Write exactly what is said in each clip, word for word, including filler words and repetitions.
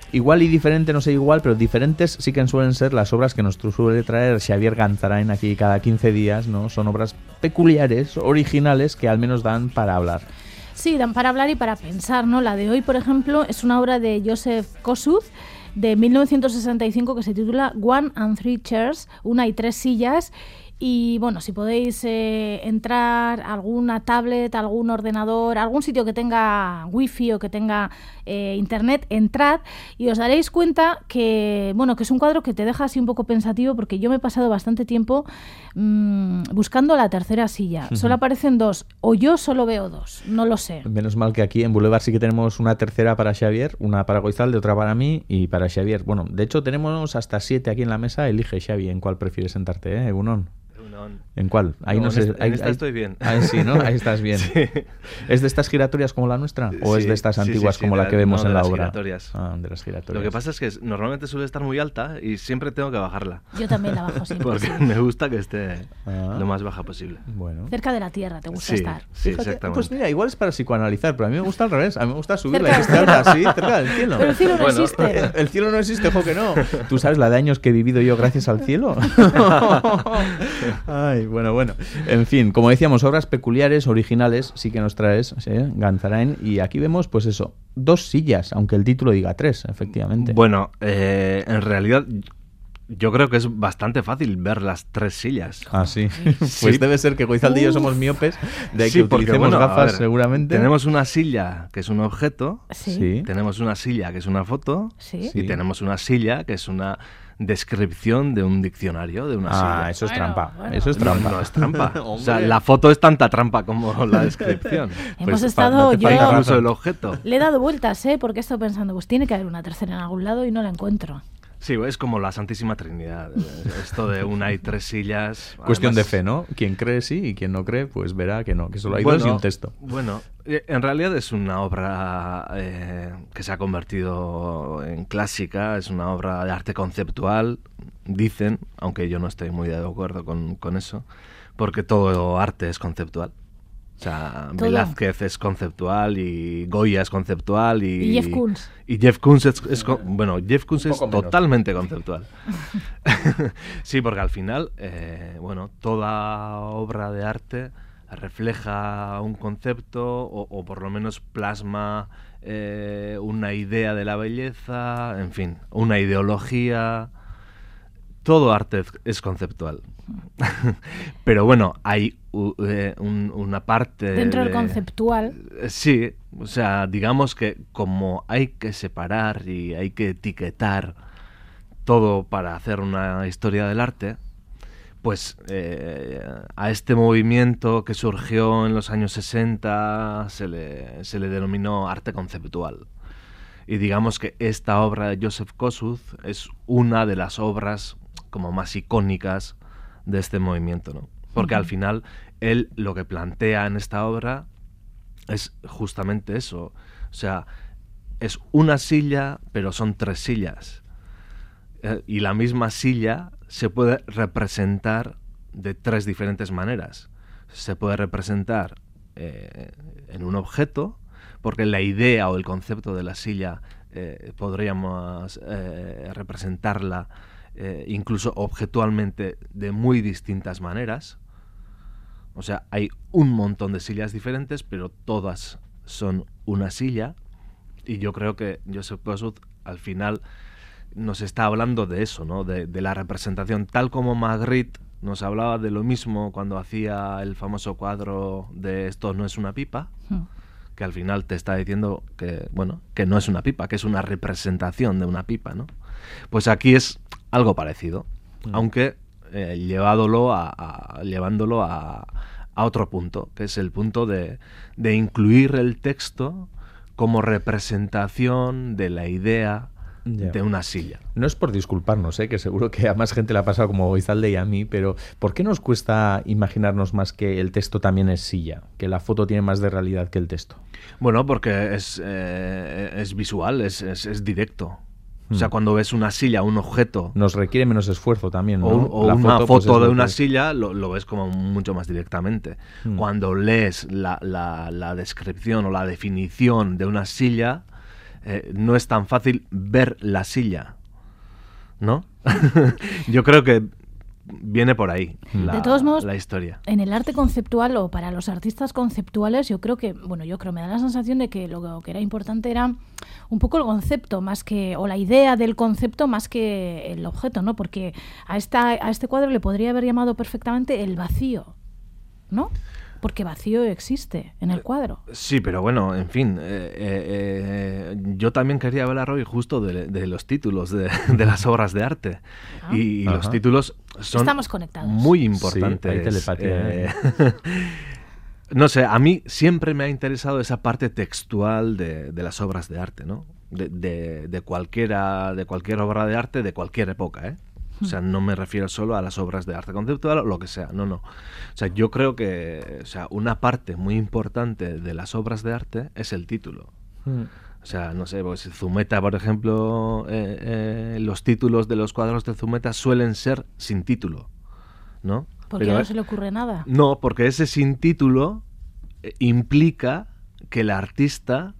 Igual y diferente, no sé igual, pero diferentes sí que suelen ser las obras que nos suele traer Xavier Ganzarain aquí cada quince días, ¿no? Son obras peculiares, originales, que al menos dan para hablar. Sí, dan para hablar y para pensar, ¿no? La de hoy, por ejemplo, es una obra de Joseph Kosuth de mil novecientos sesenta y cinco que se titula One and Three Chairs, una y tres sillas. Y bueno, si podéis eh, entrar a alguna tablet, algún ordenador, algún sitio que tenga wifi o que tenga eh, internet, entrad y os daréis cuenta que, bueno, que es un cuadro que te deja así un poco pensativo, porque yo me he pasado bastante tiempo mmm, buscando la tercera silla. Uh-huh. Solo aparecen dos, o yo solo veo dos, no lo sé. Menos mal que aquí en Boulevard sí que tenemos una tercera para Xavier, una para Goizalde, otra para mí y para Xavier. Bueno, de hecho tenemos hasta siete aquí en la mesa. Elige, Xavi, en cuál prefieres sentarte, ¿eh, Egunon? ¿En cuál? Ahí no, no sé. En esta, ahí, en esta ahí, estoy bien. Ahí sí, ¿no? Ahí estás bien. Sí. ¿Es de estas giratorias como la nuestra? ¿O sí, es de estas antiguas sí, sí, sí, como de la que vemos no, en de la las obra? Giratorias. Ah, de las giratorias. Lo que pasa es que normalmente suele estar muy alta y siempre tengo que bajarla. Yo también la bajo siempre. Porque sí. me gusta que esté ah. lo más baja posible. Bueno. Cerca de la tierra, ¿te gusta sí, estar? Sí, Fíjate, exactamente. Pues mira, igual es para psicoanalizar, pero a mí me gusta al revés. A mí me gusta subirla y que esté alta, sí, cerca del cielo. Pero el cielo no bueno, existe. El, el cielo no existe, ojo que no. ¿Tú sabes la de años que he vivido yo gracias al cielo? Ay, bueno, bueno. En fin, como decíamos, obras peculiares, originales, sí que nos traes, ¿sí? Ganzarain, y aquí vemos, pues eso, dos sillas, aunque el título diga tres, efectivamente. Bueno, eh, en realidad yo creo que es bastante fácil ver las tres sillas. Ah, sí. sí. Pues debe ser que Goizalde y yo somos miopes, de ahí sí, que utilicemos porque, bueno, gafas, ver, seguramente. Tenemos una silla que es un objeto, sí. tenemos una silla que es una foto, sí. y tenemos una silla que es una descripción de un diccionario de una ah, silla. Ah, eso es bueno, trampa. Bueno. Eso es trampa. No, no es trampa. O sea, la foto es tanta trampa como la descripción. Hemos pues, estado no yo incluso el objeto. Le he dado vueltas, ¿eh? Porque he estado pensando, pues tiene que haber una tercera en algún lado y no la encuentro. Sí, es como la Santísima Trinidad. Esto de una y tres sillas. Cuestión además, de fe, ¿no? Quien cree sí y quien no cree, pues verá que no, que solo hay bueno, dos y un texto. Bueno, en realidad es una obra eh, que se ha convertido en clásica, es una obra de arte conceptual, dicen, aunque yo no estoy muy de acuerdo con, con eso, porque todo arte es conceptual. O sea, Todo. Velázquez es conceptual y Goya es conceptual y... Y Jeff Koons. Y Jeff Koons es... es bueno, Jeff Koons es menos. totalmente conceptual. Sí, porque al final, eh, bueno, toda obra de arte refleja un concepto o, o por lo menos plasma eh, una idea de la belleza, en fin, una ideología... Todo arte es conceptual. Pero bueno, hay uh, eh, un, una parte... Dentro de, del conceptual. Eh, sí, o sea, digamos que como hay que separar y hay que etiquetar todo para hacer una historia del arte, pues eh, a este movimiento que surgió en los años sesenta se le, se le denominó arte conceptual. Y digamos que esta obra de Joseph Kosuth es una de las obras como más icónicas de este movimiento, ¿no? Porque uh-huh. al final él lo que plantea en esta obra es justamente eso, o sea, es una silla, pero son tres sillas, eh, y la misma silla se puede representar de tres diferentes maneras. Se puede representar eh, en un objeto, porque la idea o el concepto de la silla eh, podríamos eh, representarla Eh, incluso objetualmente de muy distintas maneras. O sea, hay un montón de sillas diferentes, pero todas son una silla, y yo creo que Joseph Kosuth al final nos está hablando de eso, ¿no? De, de la representación, tal como Magritte nos hablaba de lo mismo cuando hacía el famoso cuadro de Esto no es una pipa, hmm. que al final te está diciendo que, bueno, que no es una pipa, que es una representación de una pipa, ¿no? Pues aquí es algo parecido, mm. aunque eh, llevándolo a, a, llevándolo a, a otro punto, que es el punto de, de incluir el texto como representación de la idea yeah. de una silla. No es por disculparnos, ¿eh? Que seguro que a más gente le ha pasado como Goizalde y a mí, pero ¿por qué nos cuesta imaginarnos más que el texto también es silla? Que la foto tiene más de realidad que el texto. Bueno, porque es, eh, es visual, es, es, es directo. O sea, cuando ves una silla, un objeto... Nos requiere menos esfuerzo también, ¿no? O, o la una foto, foto pues de lo una que... silla lo, lo ves como mucho más directamente. Hmm. Cuando lees la, la, la descripción o la definición de una silla, eh, no es tan fácil ver la silla, ¿no? Yo creo que viene por ahí la, de todos modos, la historia. En el arte conceptual o para los artistas conceptuales, yo creo que, bueno, yo creo, me da la sensación de que lo que era importante era un poco el concepto más que, o la idea del concepto más que el objeto, ¿no? Porque a esta, a este cuadro le podría haber llamado perfectamente el vacío, ¿no? Porque vacío existe en el cuadro. Sí, pero bueno, en fin, eh, eh, yo también quería hablar hoy justo de, de los títulos de, de las obras de arte. Ah. Y, y los títulos son Estamos conectados. Muy importantes. Sí, hay telepatía. Eh, ¿eh? No sé, a mí siempre me ha interesado esa parte textual de, de las obras de arte, ¿no? De, de, de, cualquiera, de cualquier obra de arte de cualquier época, ¿eh? O sea, no me refiero solo a las obras de arte conceptual o lo que sea, no, no. O sea, yo creo que, o sea, una parte muy importante de las obras de arte es el título. Mm. O sea, no sé, pues Zumeta, por ejemplo, eh, eh, los títulos de los cuadros de Zumeta suelen ser sin título, ¿no? ¿Por qué no se le ocurre nada? No, porque ese sin título eh, implica que el artista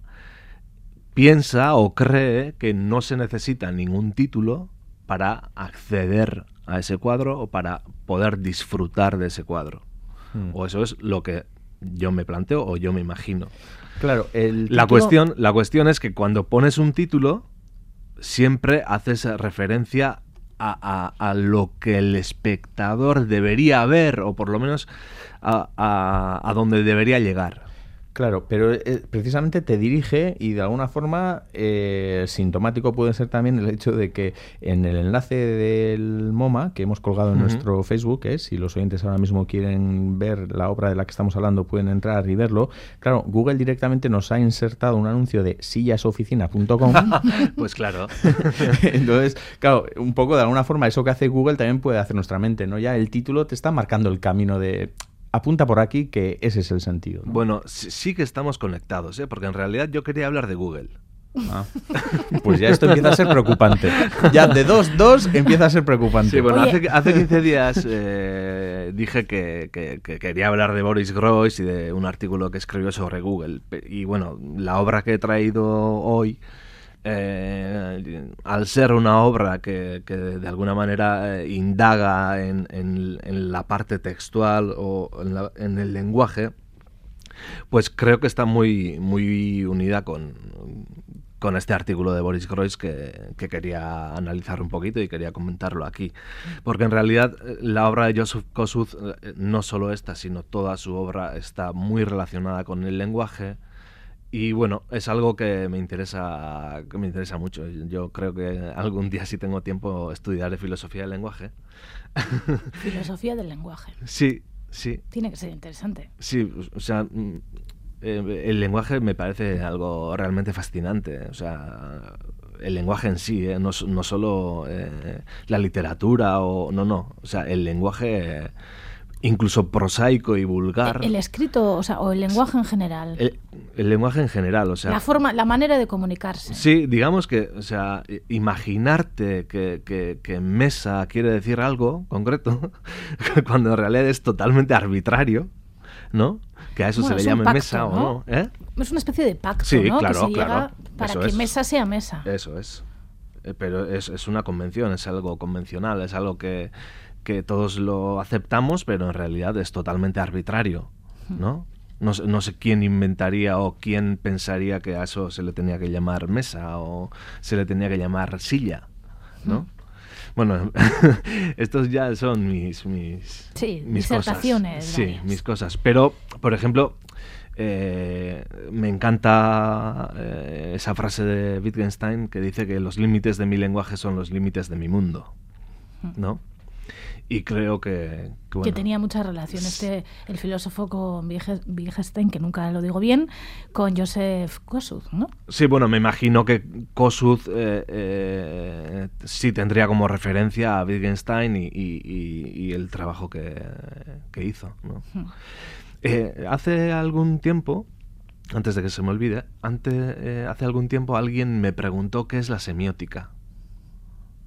piensa o cree que no se necesita ningún título para acceder a ese cuadro o para poder disfrutar de ese cuadro. Mm. O eso es lo que yo me planteo o yo me imagino. Claro, el la, título... cuestión, la cuestión es que cuando pones un título, siempre haces referencia a, a, a lo que el espectador debería ver, o por lo menos a, a, a donde debería llegar. Claro, pero eh, precisamente te dirige y de alguna forma eh, sintomático puede ser también el hecho de que en el enlace del MoMA que hemos colgado en uh-huh. nuestro Facebook, eh, si los oyentes ahora mismo quieren ver la obra de la que estamos hablando pueden entrar y verlo. Claro, Google directamente nos ha insertado un anuncio de sillasoficina punto com. Pues claro. Entonces, claro, un poco de alguna forma eso que hace Google también puede hacer nuestra mente, ¿no? Ya el título te está marcando el camino de... Apunta por aquí que ese es el sentido, ¿no? Bueno, sí, sí que estamos conectados, ¿eh? Porque en realidad yo quería hablar de Google. Ah. Pues ya esto empieza a ser preocupante. Ya de dos, dos empieza a ser preocupante. Sí, bueno, hace, hace quince días eh, dije que, que, que quería hablar de Boris Groys y de un artículo que escribió sobre Google. Y bueno, la obra que he traído hoy... Eh, al ser una obra que, que de alguna manera eh, indaga en, en, en la parte textual o en, la, en el lenguaje, pues creo que está muy, muy unida con, con este artículo de Boris Groys que, que quería analizar un poquito y quería comentarlo aquí. Porque en realidad la obra de Joseph Kosuth, no solo esta, sino toda su obra está muy relacionada con el lenguaje. Y bueno, es algo que me interesa que me interesa mucho. Yo creo que algún día, si tengo tiempo, estudiaré filosofía del lenguaje. Filosofía del lenguaje. Sí, sí. Tiene que ser interesante. Sí, o sea, el lenguaje me parece algo realmente fascinante. O sea, el lenguaje en sí, ¿eh? no, no solo eh, la literatura o... No, no. O sea, el lenguaje... Eh, incluso prosaico y vulgar. El escrito, o sea, o el lenguaje en general. El, el lenguaje en general, o sea... La forma, la manera de comunicarse. Sí, digamos que, o sea, imaginarte que, que, que mesa quiere decir algo concreto, cuando en realidad es totalmente arbitrario, ¿no? Que a eso bueno, se le llame pacto, mesa, ¿no? ¿O no? ¿Eh? Es una especie de pacto, sí, ¿no? Claro, que se claro. llega para eso que es. mesa sea mesa. Eso es. Pero es, es una convención, es algo convencional, es algo que... que todos lo aceptamos, pero en realidad es totalmente arbitrario, ¿no? No, no sé quién inventaría o quién pensaría que a eso se le tenía que llamar mesa o se le tenía que llamar silla, ¿no? Bueno, estos ya son mis mis, sí, mis disertaciones. Cosas. Sí, mis cosas. Pero, por ejemplo, eh, me encanta eh, esa frase de Wittgenstein que dice que los límites de mi lenguaje son los límites de mi mundo, ¿no? Y creo que... Que, bueno, que tenía mucha relación este el filósofo con Wittgenstein, que nunca lo digo bien, con Joseph Kosuth, ¿no? Sí, bueno, me imagino que Kosuth eh, eh, sí tendría como referencia a Wittgenstein y, y, y, y el trabajo que, que hizo, ¿no? Hmm. Eh, hace algún tiempo, antes de que se me olvide, antes, eh, hace algún tiempo alguien me preguntó qué es la semiótica.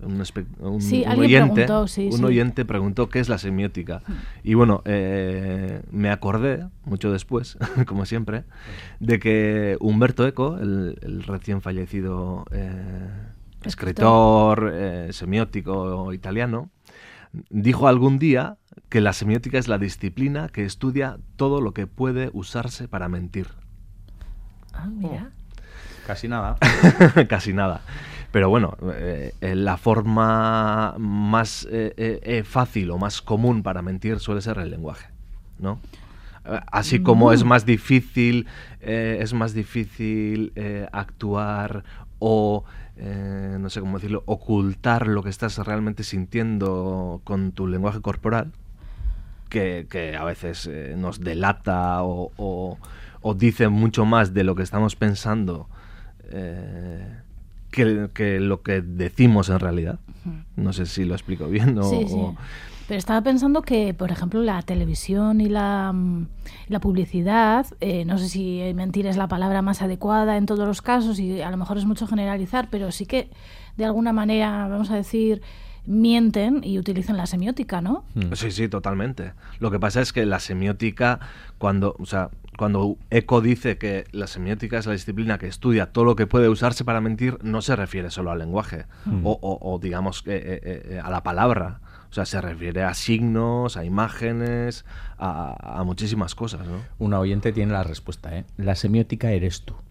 un, un, sí, un oyente, preguntó, sí, un sí. oyente preguntó qué es la semiótica. Y bueno, eh, me acordé, mucho después, como siempre, de que Umberto Eco, el, el recién fallecido eh, escritor, eh, semiótico italiano, dijo algún día que la semiótica es la disciplina que estudia todo lo que puede usarse para mentir. Ah, mira. Oh. Casi nada. Casi nada. Pero bueno, eh, la forma más eh, eh, fácil o más común para mentir suele ser el lenguaje, ¿no? Así como mm. es más difícil, eh, es más difícil eh, actuar o, eh, no sé cómo decirlo, ocultar lo que estás realmente sintiendo con tu lenguaje corporal, que, que a veces eh, nos delata o, o, o dice mucho más de lo que estamos pensando eh, que, que lo que decimos en realidad. No sé si lo explico bien o... Sí, sí. o Pero estaba pensando que, por ejemplo, la televisión y la, la publicidad, eh, no sé si mentir es la palabra más adecuada en todos los casos y a lo mejor es mucho generalizar, pero sí que de alguna manera, vamos a decir, mienten y utilizan la semiótica, ¿no? Sí, sí, totalmente. Lo que pasa es que la semiótica, cuando, o sea, cuando Eco dice que la semiótica es la disciplina que estudia todo lo que puede usarse para mentir, no se refiere solo al lenguaje mm. o, o, o, digamos, eh, eh, a la palabra. O sea, se refiere a signos, a imágenes, a, a muchísimas cosas, ¿no? Un oyente tiene la respuesta, ¿eh? La semiótica eres tú.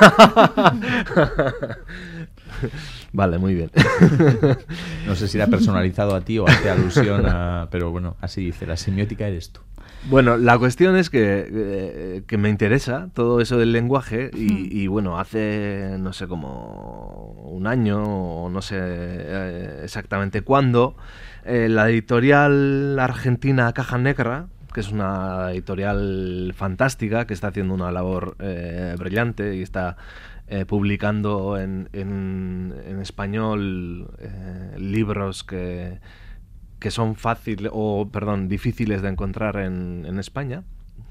Vale, muy bien. No sé si era personalizado a ti o hace alusión a... Pero bueno, así dice, la semiótica eres tú. Bueno, la cuestión es que, eh, que me interesa todo eso del lenguaje y, y bueno, hace, no sé, como un año o no sé eh, exactamente cuándo, eh, la editorial argentina Caja Negra, que es una editorial fantástica, que está haciendo una labor eh, brillante y está eh, publicando en, en, en español eh, libros que... que son fáciles o perdón difíciles de encontrar en, en España.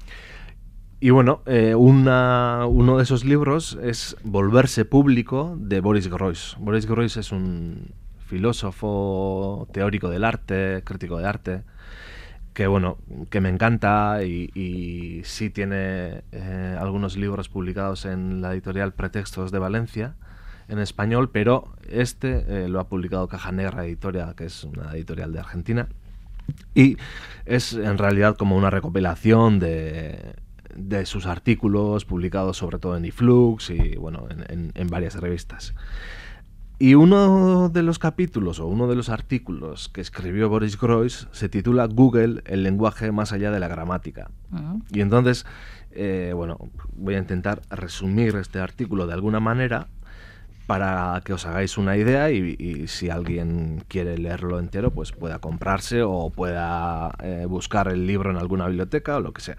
Y bueno, eh, una, uno de esos libros es Volverse público, de Boris Groys. Boris Groys es un filósofo, teórico del arte, crítico de arte, que bueno, que me encanta y, y sí tiene eh, algunos libros publicados en la editorial Pretextos de Valencia en español, pero este eh, lo ha publicado Caja Negra Editorial, que es una editorial de Argentina, y es en realidad como una recopilación de, de sus artículos publicados sobre todo en iFlux y bueno, en, en, en varias revistas. Y uno de los capítulos o uno de los artículos que escribió Boris Groys se titula Google, el lenguaje más allá de la gramática. Uh-huh. Y entonces, eh, bueno, voy a intentar resumir este artículo de alguna manera para que os hagáis una idea y, y si alguien quiere leerlo entero, pues pueda comprarse o pueda eh, buscar el libro en alguna biblioteca o lo que sea.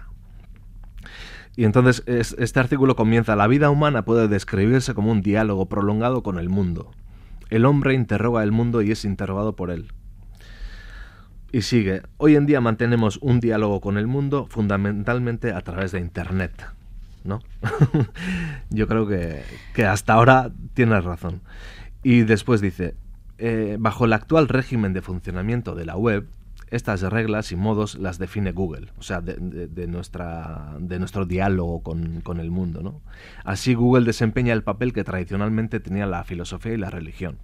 Y entonces es, este artículo comienza: la vida humana puede describirse como un diálogo prolongado con el mundo. El hombre interroga el mundo y es interrogado por él. Y sigue: hoy en día mantenemos un diálogo con el mundo fundamentalmente a través de Internet, ¿no? Yo creo que, que hasta ahora tienes razón. Y después dice, eh, bajo el actual régimen de funcionamiento de la web, estas reglas y modos las define Google, o sea, de, de, de, nuestra, de nuestro diálogo con, con el mundo, ¿no? Así Google desempeña el papel que tradicionalmente tenía la filosofía y la religión.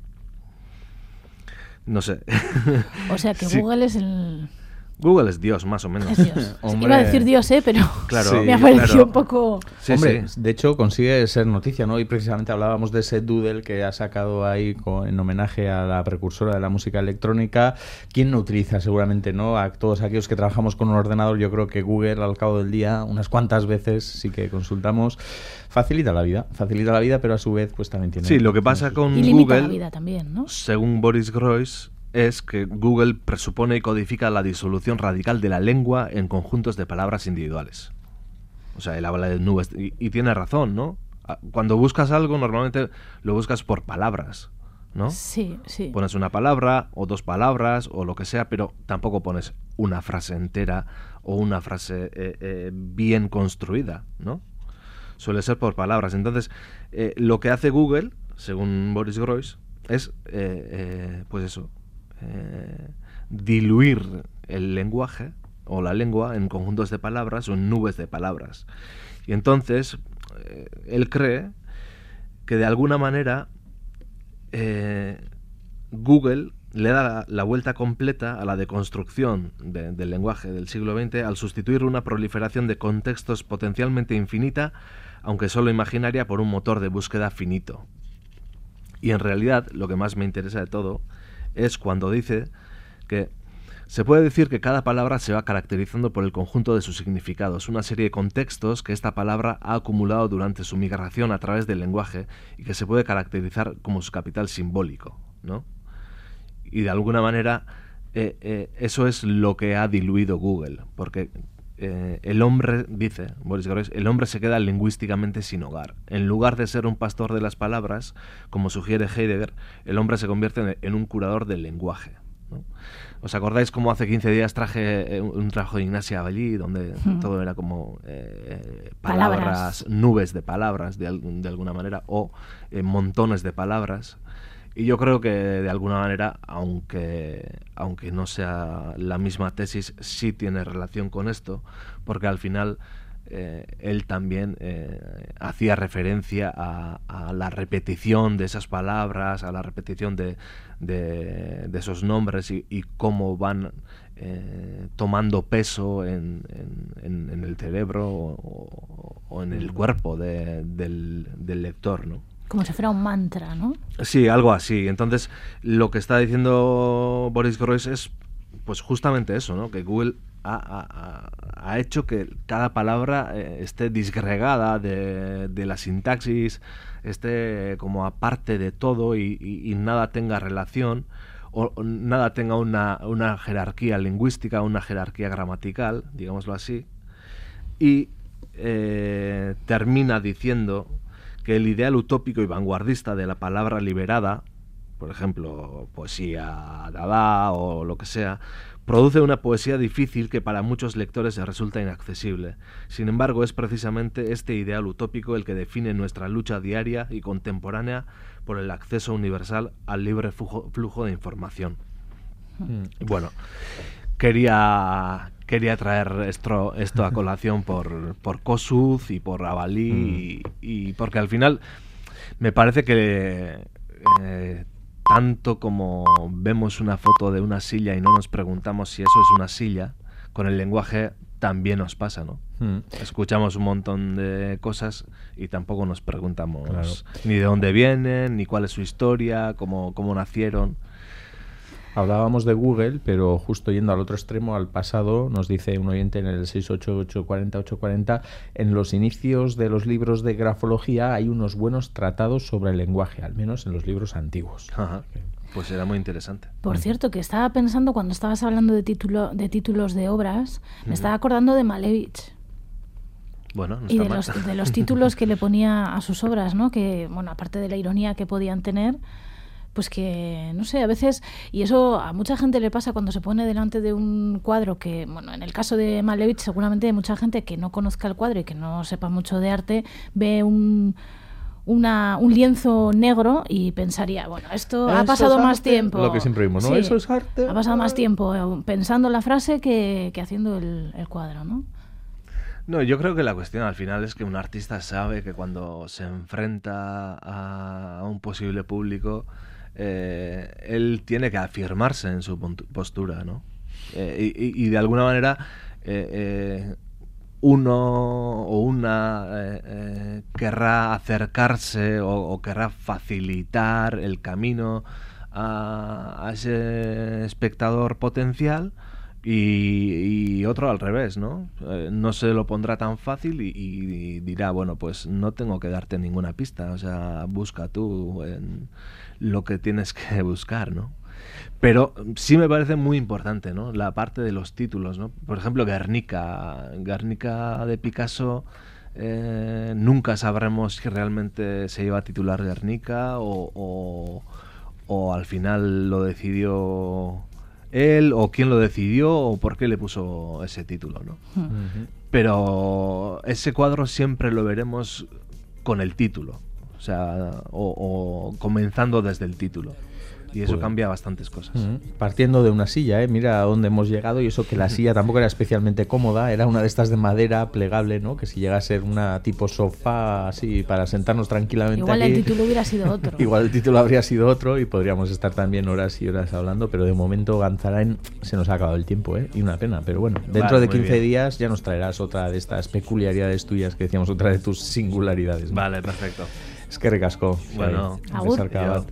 No sé. O sea, que sí. Google es el... Google es Dios, más o menos. Es Dios. Iba a decir Dios, ¿eh? Pero claro, sí, me ha parecido claro. un poco... Sí, Hombre, sí. De hecho consigue ser noticia, ¿no? Y precisamente hablábamos de ese doodle que ha sacado ahí con, en homenaje a la precursora de la música electrónica. ¿Quién no utiliza seguramente, no? A todos aquellos que trabajamos con un ordenador, yo creo que Google al cabo del día, unas cuantas veces sí que consultamos, facilita la vida. Facilita la vida, pero a su vez pues también tiene... Sí, lo que pasa con y limita Google, la vida también, ¿no? Según Boris Groys, es que Google presupone y codifica la disolución radical de la lengua en conjuntos de palabras individuales. O sea, él habla de nubes y, y tiene razón, ¿no? Cuando buscas algo, normalmente lo buscas por palabras, ¿no? Sí, sí. Pones una palabra o dos palabras o lo que sea, pero tampoco pones una frase entera o una frase eh, eh, bien construida, ¿no? Suele ser por palabras. Entonces, eh, lo que hace Google, según Boris Groys, es, eh, eh, pues eso, eh, diluir el lenguaje o la lengua en conjuntos de palabras o en nubes de palabras. Y entonces, eh, él cree que de alguna manera eh, Google le da la vuelta completa a la deconstrucción de, del lenguaje del siglo veinte al sustituir una proliferación de contextos potencialmente infinita, aunque solo imaginaria, por un motor de búsqueda finito. Y en realidad, lo que más me interesa de todo es cuando dice que se puede decir que cada palabra se va caracterizando por el conjunto de sus significados, una serie de contextos que esta palabra ha acumulado durante su migración a través del lenguaje y que se puede caracterizar como su capital simbólico, ¿no? Y de alguna manera eh, eh, eso es lo que ha diluido Google, porque eh, el hombre, dice Boris Groys, el hombre se queda lingüísticamente sin hogar. En lugar de ser un pastor de las palabras, como sugiere Heidegger, el hombre se convierte en, en un curador del lenguaje, ¿no? ¿Os acordáis cómo hace quince días traje eh, un trabajo de Ignacia Abellí, donde mm. todo era como eh, palabras, palabras, nubes de palabras, de, de alguna manera, o eh, montones de palabras? Y yo creo que de alguna manera, aunque, aunque no sea la misma tesis, sí tiene relación con esto, porque al final eh, él también eh, hacía referencia a, a la repetición de esas palabras, a la repetición de, de, de esos nombres y, y cómo van eh, tomando peso en, en, en el cerebro o, o en el cuerpo de, del, del lector, ¿no? Como si fuera un mantra, ¿no? Sí, algo así. Entonces, lo que está diciendo Boris Groys es pues justamente eso, ¿no? Que Google ha, ha, ha hecho que cada palabra eh, esté disgregada de, de la sintaxis, esté como aparte de todo y, y, y nada tenga relación o, o nada tenga una, una jerarquía lingüística, una jerarquía gramatical, digámoslo así, y eh, termina diciendo que el ideal utópico y vanguardista de la palabra liberada, por ejemplo, poesía Dada o lo que sea, produce una poesía difícil que para muchos lectores les resulta inaccesible. Sin embargo, es precisamente este ideal utópico el que define nuestra lucha diaria y contemporánea por el acceso universal al libre flujo, flujo de información. Mm. Bueno, quería... Quería traer esto, esto a colación por, por Kossuth y por Abellí mm. y, y porque al final me parece que eh, tanto como vemos una foto de una silla y no nos preguntamos si eso es una silla, con el lenguaje también nos pasa, ¿no? Mm. Escuchamos un montón de cosas y tampoco nos preguntamos claro. ni de dónde vienen, ni cuál es su historia, cómo, cómo nacieron. Hablábamos de Google, pero justo yendo al otro extremo, al pasado, nos dice un oyente en el seis ocho ocho cuatro cero ocho cuatro cero, en los inicios de los libros de grafología hay unos buenos tratados sobre el lenguaje, al menos en los libros antiguos. Ajá. Pues era muy interesante. Por cierto, que estaba pensando cuando estabas hablando de, título, de títulos de obras, me uh-huh. estaba acordando de Malevich. Bueno, no y está de mal. los, de los títulos que le ponía a sus obras, ¿no? Que, bueno, aparte de la ironía que podían tener, pues que, no sé, a veces, y eso a mucha gente le pasa cuando se pone delante de un cuadro que, bueno, en el caso de Malevich seguramente hay mucha gente que no conozca el cuadro y que no sepa mucho de arte, ve un, una, un lienzo negro y pensaría, bueno, esto ha pasado más tiempo. Lo que siempre vimos, ¿no? Sí, eso es arte. Ha pasado más tiempo pensando la frase que, que haciendo el, el cuadro, ¿no? No, yo creo que la cuestión al final es que un artista sabe que cuando se enfrenta a, a un posible público, Eh, él tiene que afirmarse en su postura, ¿no? Eh, y, y de alguna manera eh, eh, uno o una eh, eh, querrá acercarse o, o querrá facilitar el camino a, a ese espectador potencial y, y otro al revés, ¿no? Eh, no se lo pondrá tan fácil y, y dirá, bueno, pues no tengo que darte ninguna pista, o sea, busca tú en lo que tienes que buscar, ¿no? Pero sí me parece muy importante, ¿no? La parte de los títulos, ¿no? Por ejemplo, Guernica. Guernica de Picasso, eh, nunca sabremos si realmente se iba a titular Guernica o, o, o al final lo decidió él o quién lo decidió o por qué le puso ese título, ¿no? Uh-huh. Pero ese cuadro siempre lo veremos con el título. o sea, o, o comenzando desde el título. Y eso pues, cambia bastantes cosas. Uh-huh. Partiendo de una silla, ¿eh? Mira a dónde hemos llegado, y eso que la silla tampoco era especialmente cómoda, era una de estas de madera plegable, ¿no? Que si llega a ser una tipo sofá así para sentarnos tranquilamente igual aquí, el título hubiera sido otro. Igual el título habría sido otro y podríamos estar también horas y horas hablando, pero de momento Ganzarain se nos ha acabado el tiempo, ¿eh? Y una pena, pero bueno, dentro vale, de quince bien. días ya nos traerás otra de estas peculiaridades tuyas que decíamos, otra de tus singularidades, ¿no? Vale, perfecto. Es que recasco. Bueno, agur.